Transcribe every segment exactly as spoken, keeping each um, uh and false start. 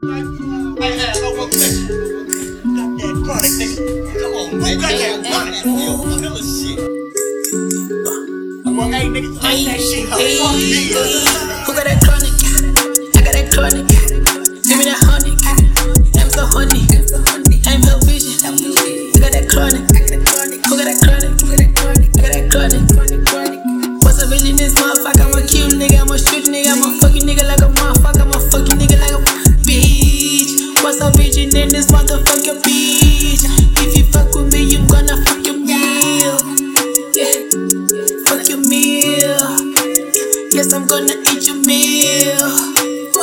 Hey, hey, I got one question. Who got that chronic, nigga? Come on, man. Who got that chronic? Yo, killer shit. I'm on, hey, niggas, like that shit. Fuck me. Who got that chronic? I got that chronic. Give me that honey. I'm so honey. I'm so vision. I got that chronic. Who got that chronic? I got that chronic. What's a vision in this motherfucker? I'm a cute nigga. I'm a street nigga. I'm a fucking nigga like a motherfucker. I'm a fucking nigga like a bitch. What's a vision in this motherfucker, bitch? If you fuck with me, you gonna fuck your meal. Yeah, fuck your meal. Yes, I'm gonna eat your meal.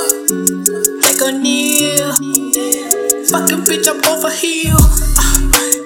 Like a Neil. Fucking bitch, I'm over here. Uh,